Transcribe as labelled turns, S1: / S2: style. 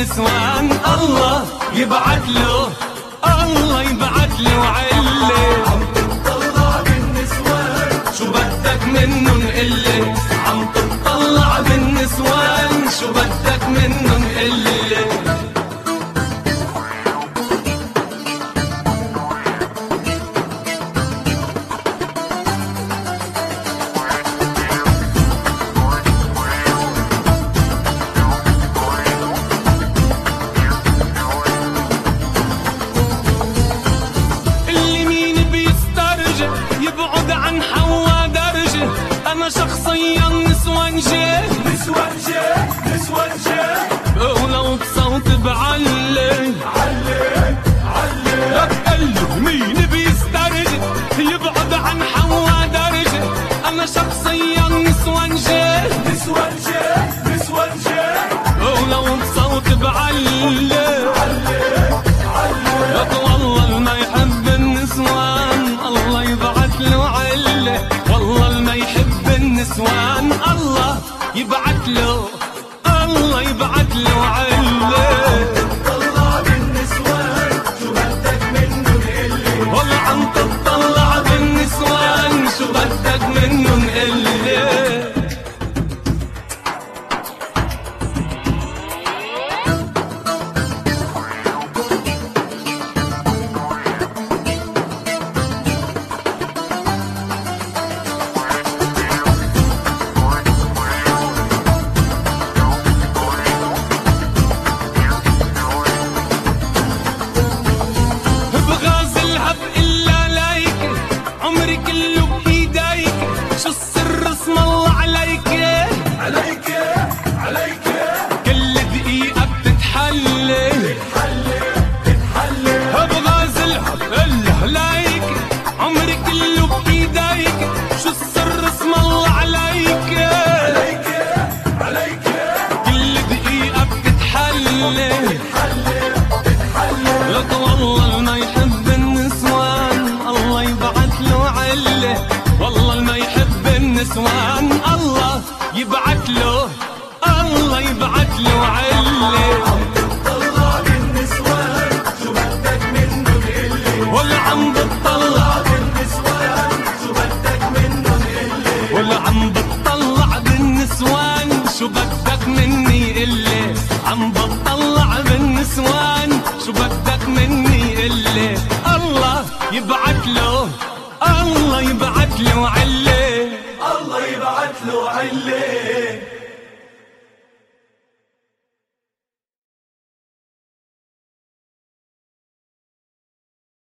S1: بالنسوان الله يبعت له، الله يبعت له علة.
S2: عم تطلع بالنسوان
S1: شو بدك منه نقله، عم تطلع بالنسوان شو بدك منه نقله. يبعد عن حوا درجة، أنا شخصيا نسوان جه
S2: نسوان جه نسوان جه.
S1: ولو بصوت بعلي
S2: علي علي
S1: لا تقلب مين بيسترجع. يبعد عن حوا درجة، أنا شخصيا نسوان جه
S2: نسوان جه نسوان جه.
S1: ولو بصوت بعلي
S2: علي علي
S1: لك والله ما يحب النسوان الله يبعت له علة. والله ما يحب النسوان الله يبعت له، الله يبعت له علة.
S2: طلع بالنسوان شو بدك منه نقله.
S1: والله عم تطلع بالنسوان شو بدك منه نقله. عمري كله بإيديك، شو السر اسم الله عليك
S2: عليك عليك.
S1: كل دقيقة بتتحلي
S2: تتحلي تتحلي
S1: بغاز الحب إلا عليك. عمري كله بإيديك، شو السر اسم الله عليك
S2: عليك عليك.
S1: كل دقيقة بتتحلي
S2: تتحلي تتحلي
S1: لك والله ما يحب النسوان الله يبعت له علة. والله ما يحب النسوان الله يبعت له، الله يبعت له علة.
S2: عم تطلع بالنسوان شو بدك منه نقله.
S1: ولا عم بتطلع
S2: بالنسوان شو بدك منه نقله.
S1: ولا عم بتطلع بالنسوان شو بدك مني إلا. عم بتطلع بالنسوان شو بدك مني إلا. الله يبعت له، الله يبعت له علة.
S2: الله يبعت له عليه.